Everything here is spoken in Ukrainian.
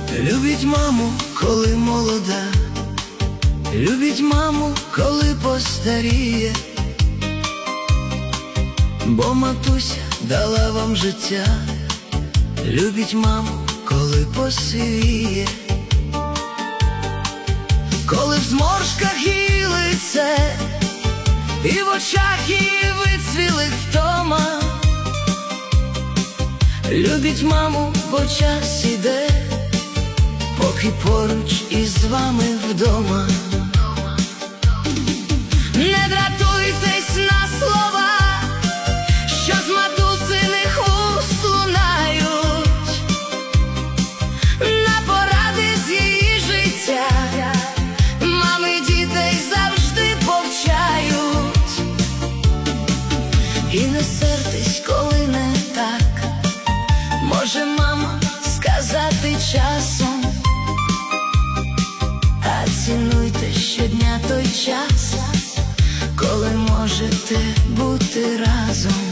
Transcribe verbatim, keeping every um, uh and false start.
Любіть маму, коли молода, любіть маму, коли постаріє, бо матуся дала вам життя. Любіть маму, коли посивіє, коли в зморшках її лице і в очах її вицвілих втома. Любіть маму, бо час іде, поки поруч із вами вдома. Не дратуйтесь на слова, що з матусиних вуст лунають, на поради з її життя мами дітей завжди повчають. І не сертесь, коли не так може мама сказати часом, а цінуйте щодня той час, коли можете бути разом.